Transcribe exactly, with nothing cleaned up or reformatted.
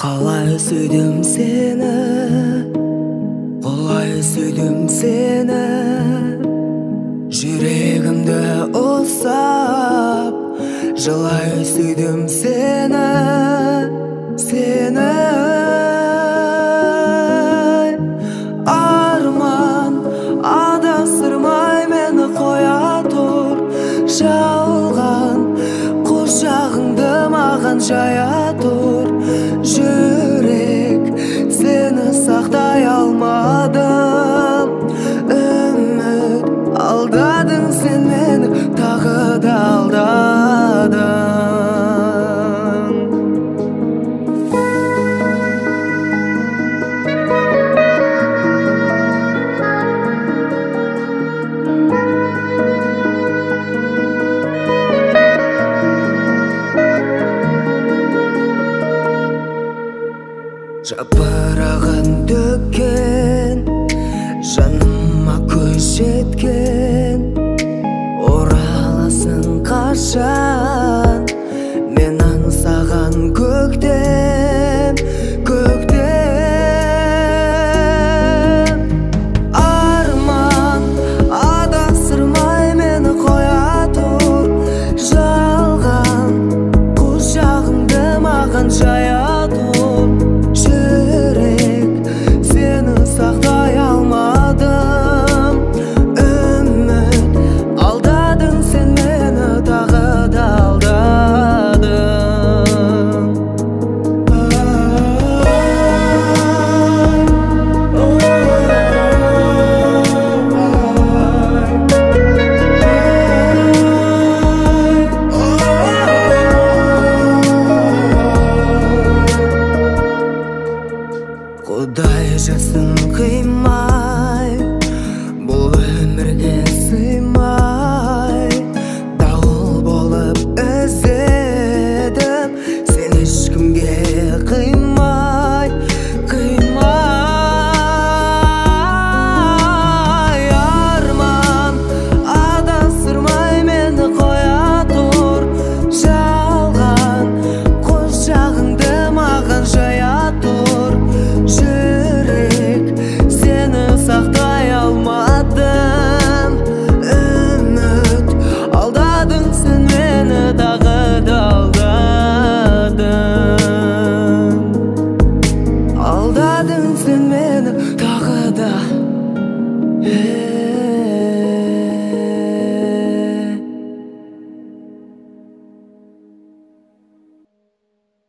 Қалай сүйдім сені, құлай сүйдім сені, жүрегімді ұсап, жылай сүйдім сені, сені. Арман адастырмай мені қоя тұр, жалған құшағыңды маған жая тұр. Жүрек, сені сақтай алмадым, үміт алдадың сен мені, тағы да алдадың. Жапырағын төккен, жаныма көз жеткен, ораласың қашан, мен аңсаған көктем, көктем. Арман адастырмай мені қоя тұр, жалған құшағыңды маған жая тұр. Сақтай алмадым, үміт алдадың сен мені, тағы да алдадың. Құдай жасын қимай, бұл өмірге сыймай, дауыл болып іздедім, сен ешкімге қимай, қимай. Арман адастырмай мені қоя тұр, жалған құшағыңды маған жая тұр. Жүрек, сені сақтай алмадым, үміт алдадың сен мені, тағы да алдадың. Алдадың сен мені, тағы да